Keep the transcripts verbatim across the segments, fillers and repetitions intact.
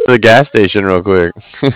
to the gas station real quick.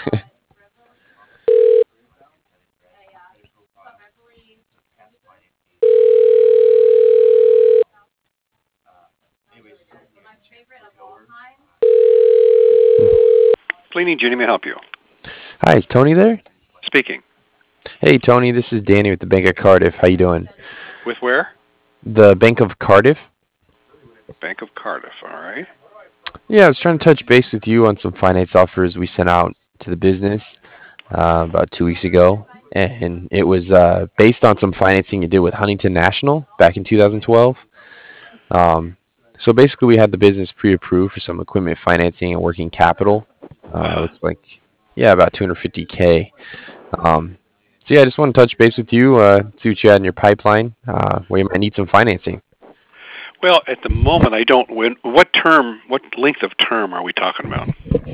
Cleaning Jenny may help you. Hi, is Tony there? Speaking. Hey, Tony, this is Danny with the Bank of Cardiff. How you doing? With where? The Bank of Cardiff? Bank of Cardiff. All right. Yeah, I was trying to touch base with you on some finance offers we sent out to the business uh, about two weeks ago, and it was uh, based on some financing you did with Huntington National back in two thousand twelve. Um, so basically, we had the business pre-approved for some equipment financing and working capital. Uh, Uh, looks like, yeah, about two hundred fifty k. Um, so yeah, I just want to touch base with you, uh, see what you had in your pipeline, uh, where you might need some financing. well, at the moment, I don't win. What term, what length of term are we talking about?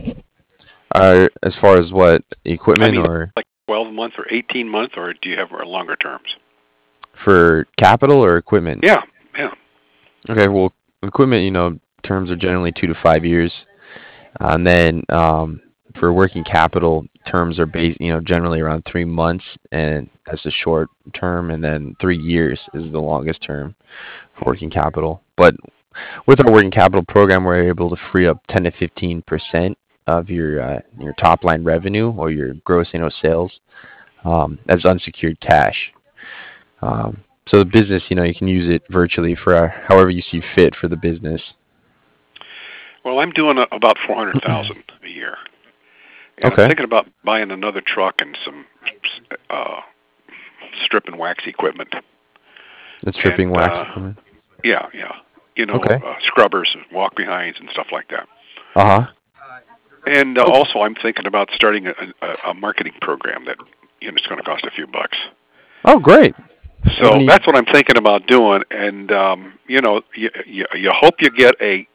Uh, as far as what I equipment mean, or like twelve months or eighteen months, or do you have longer terms? for capital or equipment? Yeah, yeah. Okay, well, equipment, you know, terms are generally two to five years. Uh, and then um, for working capital, terms are based, you know, generally around three months, and that's a short term, and then three years is the longest term for working capital. But with our working capital program, we're able to free up ten to fifteen percent of your uh, your top line revenue or your gross annual sales um, as unsecured cash. Um, so the business, you know, you can use it virtually for uh, however you see fit for the business. Well, I'm doing a, about four hundred thousand a year, and I'm Okay. thinking about buying another truck and some uh, strip and wax equipment. The stripping And wax uh, equipment. yeah, yeah. You know, Okay. uh, scrubbers, walk behinds, and stuff like that. Uh huh. And uh, Okay. also, I'm thinking about starting a, a, a marketing program that you know it's going to cost a few bucks. Oh, great. So When you, that's what I'm thinking about doing. And um, you know, you, you you hope you get a,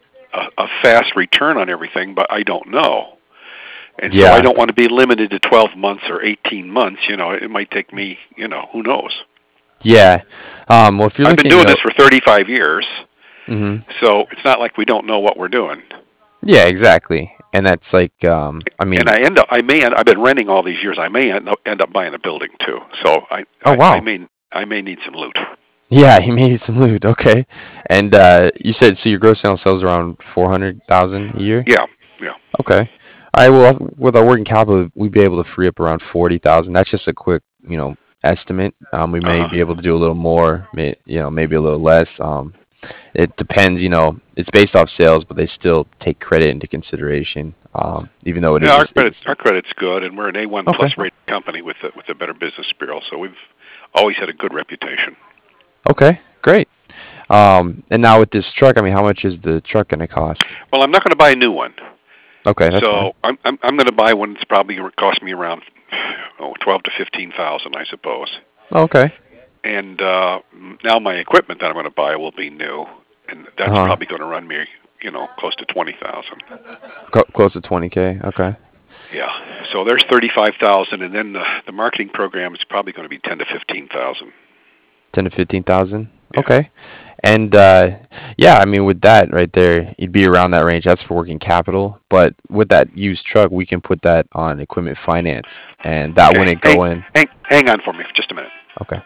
a a fast return on everything, but I don't know. And so I yeah, don't want to be limited to twelve months or eighteen months. You know, it might take me. You know, who knows? yeah. Um, well, if you're I've been looking, you doing know, this for thirty-five years, hmm so it's not like we don't know what we're doing. yeah, exactly. And that's like, um, I And mean, I end up, I may, end, I've been renting all these years. I may end up, end up buying a building too. So I, oh I, I wow, may, I may need some loot. yeah, he made some loot. Okay, and uh, you said so your gross annual sales around four hundred thousand a year. Yeah, yeah. Okay. All right. Well, with our working capital, we'd be able to free up around forty thousand. That's just a quick, you know, estimate. Um, we Uh may huh. be able to do a little more, may, you know, maybe a little less. Um, it depends. You know, it's based off sales, but they still take credit into consideration. Um, even though it Yeah, is, our a, credit, it's our credit's good, and we're an A one plus okay. rated company with the, with the Better Business Bureau. So we've always had a good reputation. Okay, great. Um, and now with this truck, I mean, how much is the truck going to cost? Well, I'm not going to buy a new one, Okay, that's fine. so I'm I'm, I'm going to buy one that's probably going to cost me around oh, twelve to fifteen thousand, I suppose. Okay. And uh, now my equipment that I'm going to buy will be new, and Uh that's huh. probably going to run me, you know, close to twenty thousand. Co- close to twenty k. Okay. Yeah. So there's thirty-five thousand, and then the the marketing program is probably going to be ten to fifteen thousand. ten to fifteen thousand. Yeah. Okay. And uh, yeah, I mean, with that right there, you'd be around that range. That's for working capital. But with that used truck, we can put that on equipment finance, and that Okay. wouldn't Hang go in. hang hang on for me for just a minute. Okay.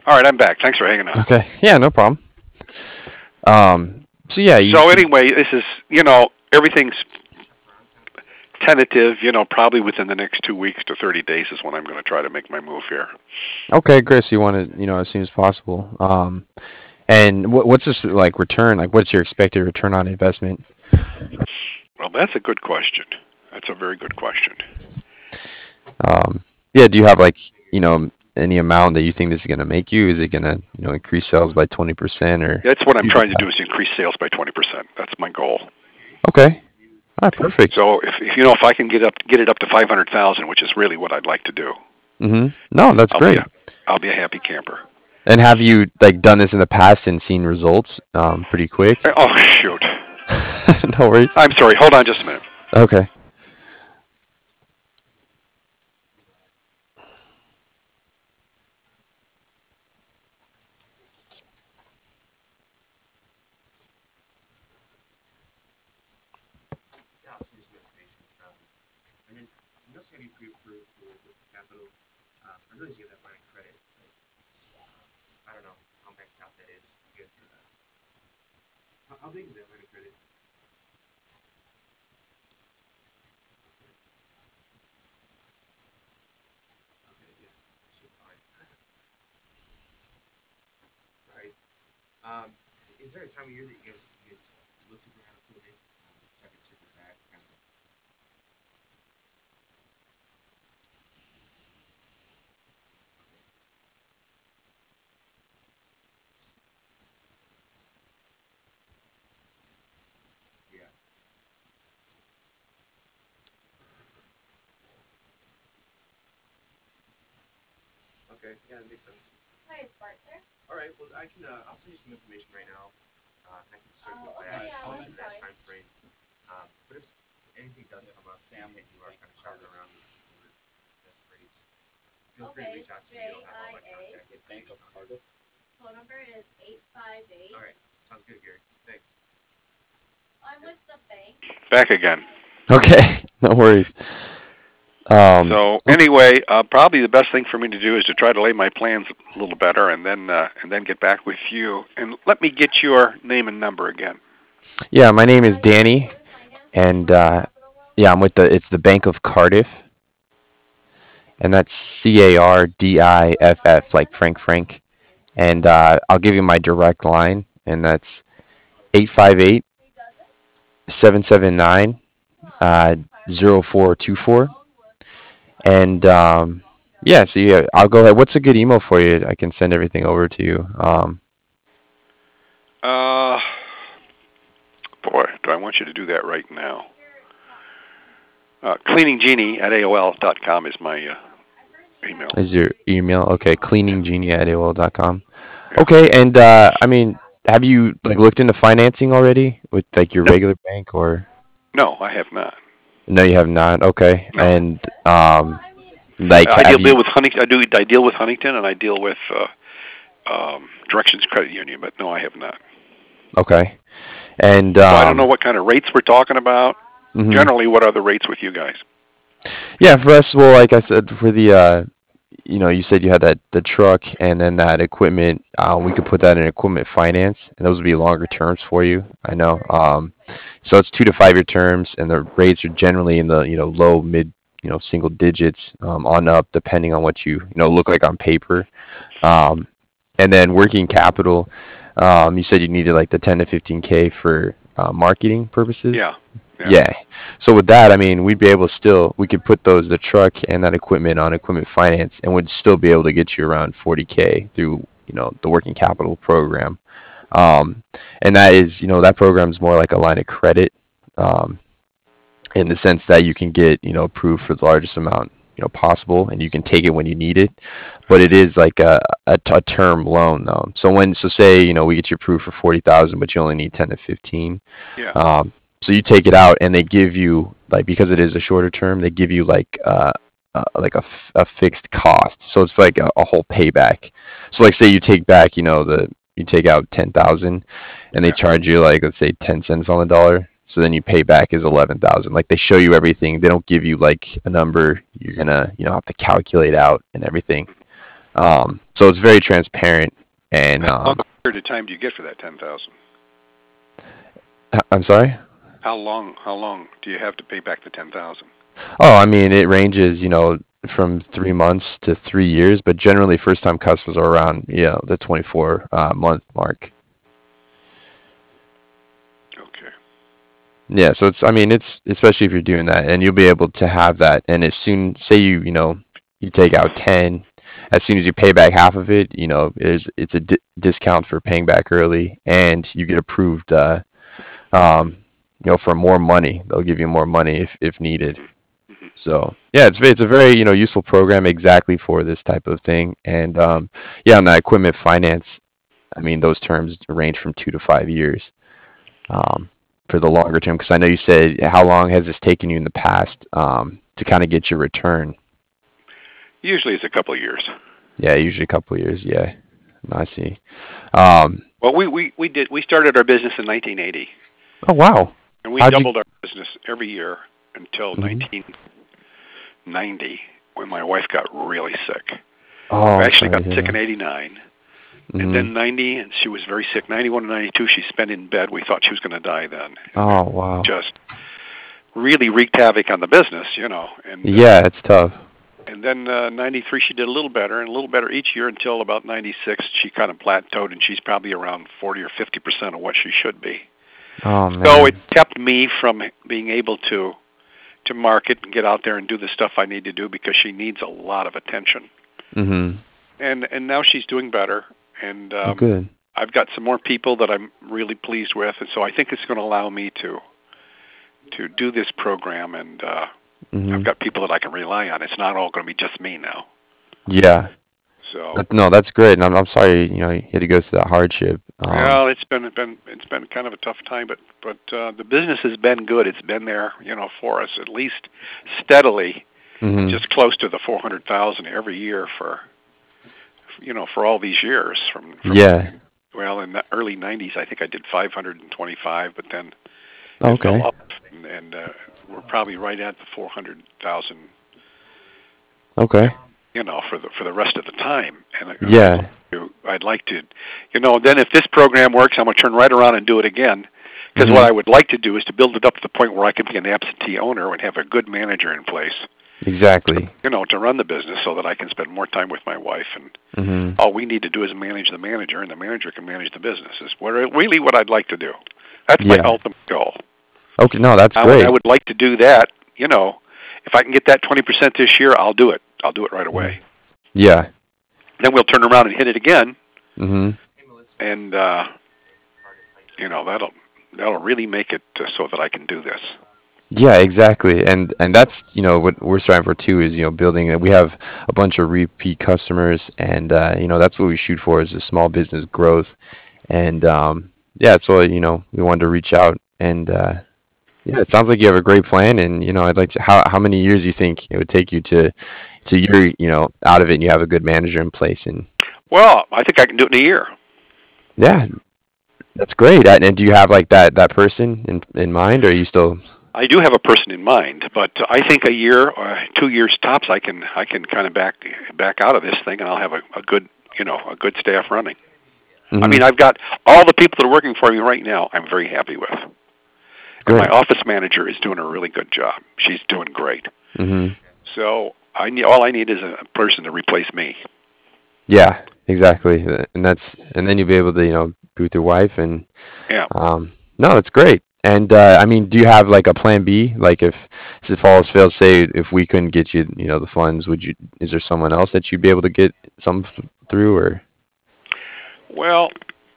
All right, I'm back. Thanks for hanging on. Okay. Yeah, no problem. Um, so yeah, you, So you anyway, this is you know everything's tentative. You know, probably within the next two weeks to thirty days is when I'm going to try to make my move here. okay, great. So you want it, you know, as soon as possible. Um, and what, what's this like return? Like, what's your expected return on investment? Well, that's a good question. That's a very good question. Um, yeah, do you have like, you know, any amount that you think this is gonna make you? Is it gonna, you know, increase sales by twenty percent or? That's what I'm trying to do is increase sales by twenty percent. That's my goal. Okay. All right, perfect. So if, if you know if I can get up get it up to five hundred thousand, which is really what I'd like to do, Mhm. No, that's I'll be great. a I'll be a happy camper. And have you like done this in the past and seen results um pretty quick? Oh shoot! No worries. I'm sorry. Hold on just a minute. Okay. Back again. Okay. No worries. Um. So anyway, uh, probably the best thing for me to do is to try to lay my plans a little better, and then uh, and then get back with you. And let me get your name and number again. Yeah, my name is Danny, and uh, yeah, I'm with the it's the Bank of Cardiff, and that's C A R D I F F like Frank Frank, and uh, I'll give you my direct line, and that's eight five eight seven seven nine uh zero four two four, and um, yeah, so yeah, I'll go ahead. What's a good email for you? I can send everything over to you. Um, Uh, boy, do I want you to do that right now? Uh, cleaninggenie at A O L dot com is my uh, email. is your email okay? Cleaninggenie at A O L dot com. Yeah. Okay, and uh, I mean, have you like looked into financing already with like your No, regular bank or? no, I have not. No, you have not. Okay, No. and um, like I have deal, you? deal with Huntington. I do. I deal with Huntington, and I deal with uh, um, Directions Credit Union. But no, I have not. Okay, and So I don't know um, what kind of rates we're talking about. mhm. Generally, what are the rates with you guys? Yeah, for us, well, like I said, for the uh, you know, you said you had that the truck and then that equipment. Uh, we could put that in equipment finance, and those would be longer terms for you. I know. Um, so it's two to five year terms, and the rates are generally in the you know low mid you know single digits um, on up, depending on what you you know look like on paper. Um, and then working capital, um, you said you needed like the ten to fifteen k for uh, marketing purposes. Yeah. Yeah. Yeah. So with that, I mean, we'd be able to still we could put those the truck and that equipment on equipment finance, and would still be able to get you around forty k through you know the working capital program. Um, and that is you know that program is more like a line of credit, um, in the sense that you can get you know approved for the largest amount you know possible, and you can take it when you need it. But it is like a a, a term loan though. So when so say you know we get you approved for forty thousand, but you only need ten to fifteen. Yeah. Um, so you take it out, and they give you like because it is a shorter term, they give you like uh, uh like a, f- a fixed cost. So it's like a, a whole payback. So like say you take back, you know, the you take out ten thousand, and they Yeah. charge you like let's say ten cents on the dollar. So then you pay back is eleven thousand. Like they show you everything. They don't give you like a number you're gonna you know have to calculate out and everything. Um, so it's very transparent. And How long um, a period of time do you get for that ten thousand? h- I'm sorry. How long? How long do you have to pay back the ten thousand? Oh, I mean, it ranges, you know, from three months to three years, but generally, first-time customers are around, you know, the twenty-four uh, month mark. Okay. Yeah, so it's, I mean, it's especially if you're doing that, and you'll be able to have that. And as soon, say you, you know, you take out ten, as soon as you pay back half of it, you know, there's it's a di discount for paying back early, and you get approved, uh, um, you know, for more money. They'll give you more money if if needed. Hmm. Hmm. So yeah, it's it's a very, you know, useful program exactly for this type of thing. And um, yeah, on that equipment finance, I mean, those terms range from two to five years um, for the longer term. Because I know you said, how long has this taken you in the past um, to kind of get your return? Usually it's a couple of years. Yeah, usually a couple of years. Yeah, I see. Um, Well, we, we, we did we started our business in nineteen eighty, oh wow, and we how'd you? doubled our business every year until Mhm. nineteen ninety, when my wife got really sick. Oh, I I'm actually sorry got to hear sick in that. eighty-nine, and Hmm. then ninety, and she was very sick. ninety-one and ninety-two, she spent in bed. We thought she was going to die then, and it Oh wow. just really wreaked havoc on the business, you know. And uh, Yeah, it's tough. and then uh, ninety-three, she did a little better, and a little better each year until about ninety-six. She kind of plateaued, and she's probably around forty or fifty percent of what she should be. Oh So it man. kept me from being able to to market and get out there and do the stuff I need to do, because she needs a lot of attention. Hmm. And and now she's doing better, and Oh, um, good. I've got some more people that I'm really pleased with, and so I think it's going to allow me to to do this program, and uh, I've Hmm. got people that I can rely on. It's not all going to be just me now. Yeah. So, That, no, that's great. And I'm, I'm sorry, you know, you had to go through that hardship. Um, well, it's been it's been it's been kind of a tough time, but but uh, the business has been good. It's been there, you know, for us at least steadily, hmm. just close to the four hundred thousand every year for you know for all these years. From from Yeah. well, in the early nineties, I think I did five hundred twenty-five, but then it fell Okay. up, and, and uh, we're probably right at the four hundred thousand, Okay. you know, for the for the rest of the time. And, I- and I'd like Yeah. to, I'd like to, you know, then if this program works, I'm gonna turn right around and do it again. Because what Hmm. I would like to do is to build it up to the point where I can be an absentee owner and have a good manager in place, Exactly. you know, to run the business, so that I can spend more time with my wife. And Hmm. all we need to do is manage the manager, and the manager can manage the business. Is what really what I'd like to do. That's my Yeah. ultimate goal. Okay. No, that's Now, and I great. would like to do that. You know, if I can get that twenty percent this year, I'll do it. I'll do it right Hmm. away. Yeah. Then we'll turn around and hit it again, Hmm. and uh, you know that'll that'll really make it uh, so that I can do this. Yeah, exactly. And and that's, you know, what we're striving for too is, you know, building it. We have a bunch of repeat customers and uh, you know, that's what we shoot for is a small business growth. And um yeah, that's why, you know, we wanted to reach out and uh yeah, it sounds like you have a great plan and you know, I'd like to how how many years do you think it would take you to to you're, you know, out of it and you have a good manager in place and Well, I think I can do it in a year. yeah, that's great. And, and do you have like that that person in in mind or are you still I do have a person in mind, but I think a year or two years tops, I can I can kind of back back out of this thing, and I'll have a, a good you know a good staff running. I Mhm. mean, I've got all the people that are working for me right now. I'm very happy with, and my Good. office manager is doing a really good job. She's doing great. Mhm. So I need all I need is a person to replace me. Yeah, exactly. Uh, And that's and then you'll be able to, you know, be with your wife and Yeah. um no, that's great. And uh I mean, do you have like a plan B? Like if if all else fails, say if we couldn't get you, you know, the funds, would you is there someone else that you'd be able to get some f- through or Well,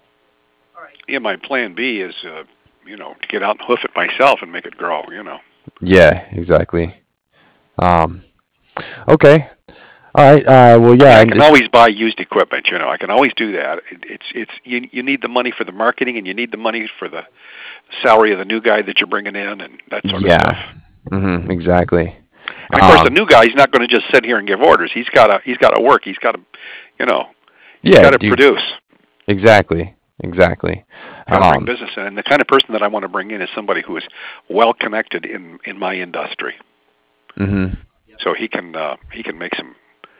yeah. My plan B is, uh, you know, to get out and hoof it myself and make it grow. You know. yeah, exactly. Um okay. All right. Uh well I mean, yeah, I and can just always buy used equipment. You know, I can always do that. It, it's it's you you need the money for the marketing, and you need the money for the salary of the new guy that you're bringing in, and that sort of stuff. yeah. Mhm, exactly. And of course, the Um new guy, he's not going to just sit here and give orders. He's got to he's got to work. He's got to, you know, he's yeah, got to do produce. exactly. Exactly. Got to bring Um business in. And the kind of person that I want to bring in is somebody who is well connected in in my industry, mhm. so he can uh, he can make some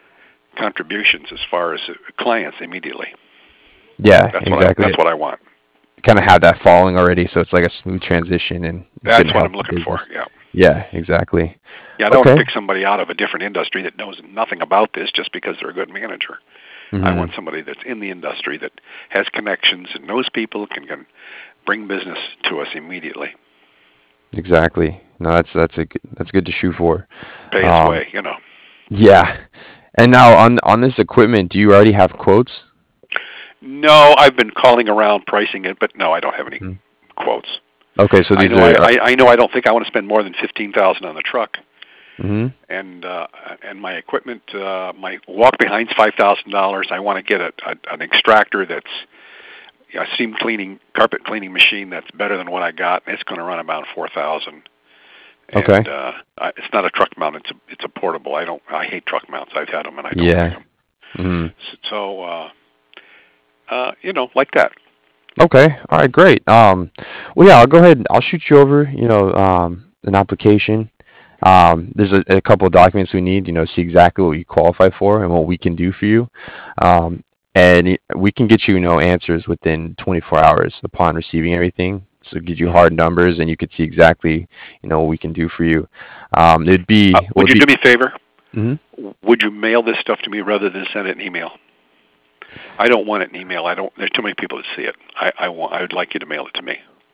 contributions as far as uh, clients immediately. Yeah, That's what I, exactly. that's what I want. Kind of have that falling already, so it's like a smooth transition, and it's That's gonna what help I'm the looking for. business. Yeah. Yeah, exactly. Yeah, I don't want Okay. to pick somebody out of a different industry that knows nothing about this just because they're a good manager. I hmm want somebody that's in the industry that has connections and knows people, can, can bring business to us immediately. Exactly. No, that's that's a good, that's good to shoot for. Pay his Um, way, you know. yeah. And now on on this equipment, do you already have quotes? No, I've been calling around pricing it, but no, I don't have any Mhm. quotes. Okay, so I these know I, are. I, I know I don't think I want to spend more than fifteen thousand on the truck, hmm and uh, and my equipment, uh, my walk behind's five thousand dollars. I want to get a, a an extractor that's a seam cleaning, carpet cleaning machine that's better than what I got. And it's going to run about four thousand. Okay. And uh, I, it's not a truck mount; it's a it's a portable. I don't I hate truck mounts. I've had them and I don't like Yeah. them. hmm So uh, uh, you know, like that. Okay. All right. Great. Um. Well, yeah. I'll go ahead. And I'll shoot you over. You know, um, an application. Um, there's a, a couple of documents we need. You know, see exactly what you qualify for and what we can do for you. Um, and y- we can get you, you know, answers within twenty-four hours upon receiving everything. So it gives you Mm-hmm. hard numbers, and you could see exactly, you know, what we can do for you. Um, it'd be, Uh, well, would it'd you be. do me a favor? Mhm. Would you mail this stuff to me rather than send it in email? I don't want it in email. I don't. There's too many people that see it. I, I want. I would like you to mail it to me.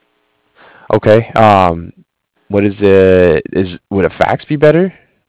Okay. Um, what is it? Is would a fax be better?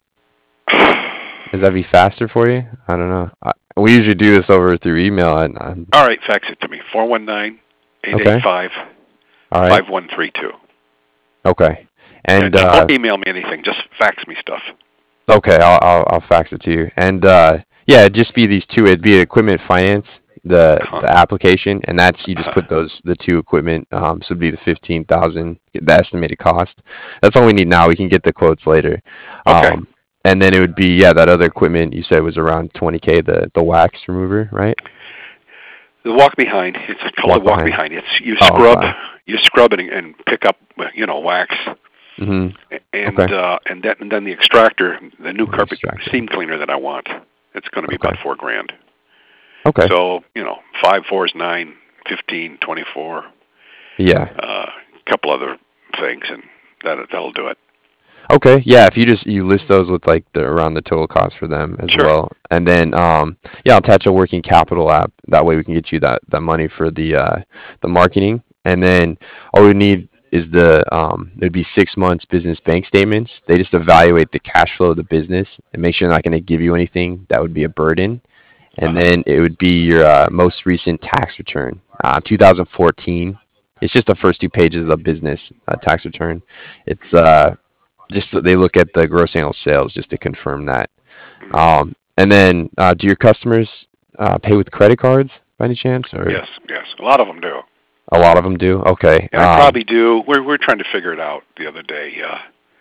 Does that be faster for you? I don't know. I, we usually do this over through email. And I'm, All right, fax it to me. Four one nine eight eight okay. five All right. five one three two. Okay. Yeah, And just uh, don't email me anything. Just fax me stuff. okay, I'll, I'll I'll fax it to you. And uh, yeah, it'd just be these two. It'd be equipment finance, the Uh-huh. the application, and that's you just Uh-huh. put those the two equipment. Um, so it'd be the fifteen thousand, the estimated cost. That's all we need now. We can get the quotes later. Okay. Um, and then it would be yeah, that other equipment you said was around twenty k. The the wax remover, right? The walk behind. It's called the Walk walk behind. behind. It's you Oh, scrub, sorry. you scrub it and, and pick up, you know, wax, Mhm. and Okay. uh, and then and then the extractor, the new The carpet extractor. seam cleaner that I want. It's going to be Okay. about four grand. Okay. So you know, five four is nine, fifteen, twenty-four, Yeah. a uh, couple other things, and that that'll do it. Okay, yeah, if you just you list those with like the around the total cost for them as Sure. well. And then um yeah, I'll attach a working capital app. That way we can get you that that money for the uh the marketing. And then all we need is the um it'd be six months business bank statements. They just evaluate the cash flow of the business and make sure they're not going to give you anything that would be a burden. And Uh-huh. then it would be your uh, most recent tax return, uh two thousand fourteen. It's just the first two pages of the business uh, tax return. It's uh just so they look at the gross annual sales just to confirm that. Mhm. Um, and then, uh, do your customers uh, pay with credit cards by any chance, or Yes, yes. A lot of them do. a lot of them do? Okay. And I Um, probably do. We're we're trying to figure it out the other day. Uh,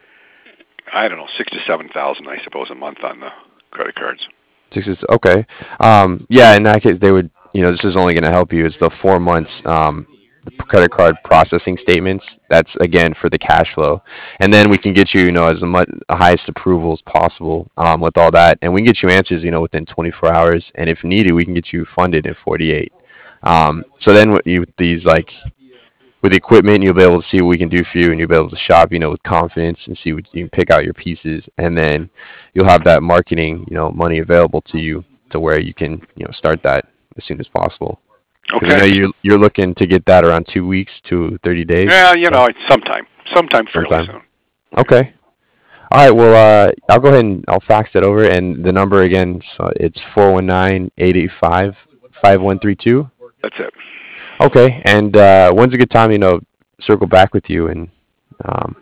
I don't know, six to seven thousand, I suppose, a month on the credit cards. six is okay. Um, yeah, in that case, they would. You know, this is only going to help you. It's the four months um, the credit card processing statements. That's again for the cash flow, and then we can get you, you know, as much highest approval as possible um, with all that, and we can get you answers, you know, within twenty-four hours, and if needed, we can get you funded in forty-eight. Um, so then, with you, these like with the equipment, you'll be able to see what we can do for you, and you'll be able to shop, you know, with confidence and see what you can pick out your pieces, and then you'll have that marketing, you know, money available to you to where you can, you know, start that as soon as possible. Because I Okay. know you're you're looking to get that around two weeks to thirty days. Yeah, you So know, it's sometime, sometime fairly sometime. soon. Okay. All right. Well, uh, I'll go ahead and I'll fax that over, and the number again, so it's four one nine eight eight five five one three two. That's it. Okay. And uh, when's a good time, you know, circle back with you, and um,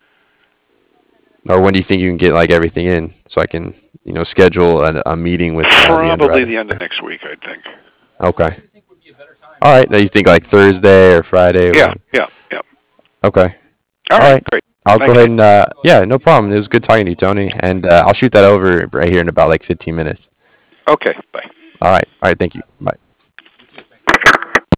or when do you think you can get like everything in so I can, you know, schedule a, a meeting with uh, the Probably underwriter? the end of next week, I think. Okay. All right. Now you think like Thursday or Friday? Yeah, Or, yeah, yeah. okay. All All right, right. great. I'll go Thank ahead you. and uh yeah, no problem. It was good talking to you, Tony. And uh, I'll shoot that over right here in about like fifteen minutes. Okay, bye. All right. All right, thank you. Bye.